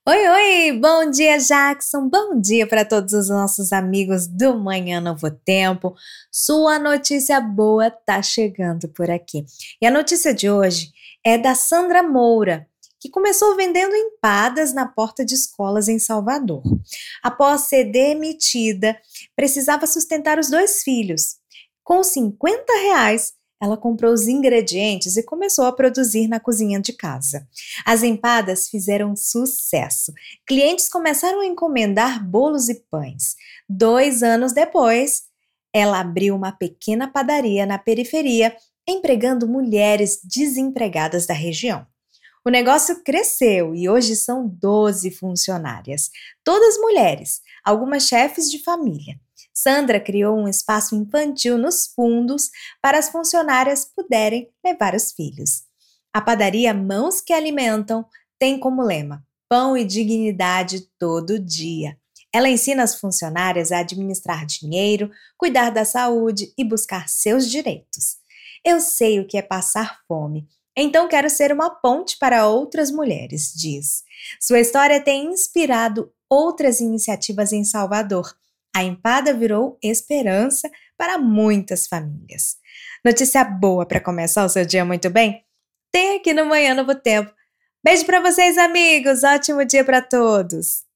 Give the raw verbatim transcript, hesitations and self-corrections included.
Oi, oi! Bom dia, Jackson! Bom dia para todos os nossos amigos do Manhã Novo Tempo. Sua notícia boa tá chegando por aqui. E a notícia de hoje é da Sandra Moura, que começou vendendo empadas na porta de escolas em Salvador. Após ser demitida, precisava sustentar os dois filhos. Com cinquenta reais, ela comprou os ingredientes e começou a produzir na cozinha de casa. As empadas fizeram sucesso. Clientes começaram a encomendar bolos e pães. Dois anos depois, ela abriu uma pequena padaria na periferia, empregando mulheres desempregadas da região. O negócio cresceu e hoje são doze funcionárias, todas mulheres, algumas chefes de família. Sandra criou um espaço infantil nos fundos para as funcionárias puderem levar os filhos. A padaria Mãos que Alimentam tem como lema: pão e dignidade todo dia. Ela ensina as funcionárias a administrar dinheiro, cuidar da saúde e buscar seus direitos. Eu sei o que é passar fome, então quero ser uma ponte para outras mulheres, diz. Sua história tem inspirado outras iniciativas em Salvador. A empada virou esperança para muitas famílias. Notícia boa para começar o seu dia muito bem? Tem aqui no Manhã Novo Tempo. Beijo para vocês, amigos. Ótimo dia para todos.